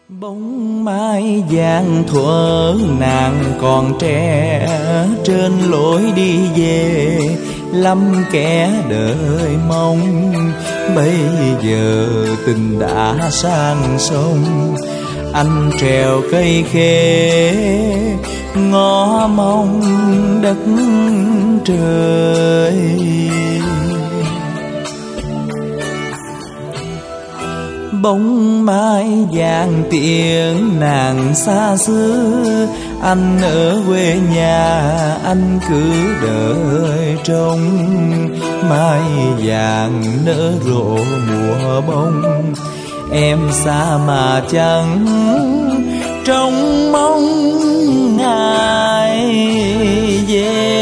Bóng mai vàng thuở nàng còn trẻ, trên lối đi về lắm kẻ đợi mong. Bây giờ tình đã sang sông, anh trèo cây khế ngó mong đất trời. Bóng mai vàng tiếng nàng xa xứ, anh ở quê nhà anh cứ đợi trông. Mai vàng nở rộ mùa bông, em xa mà chẳng trông mong ngày về.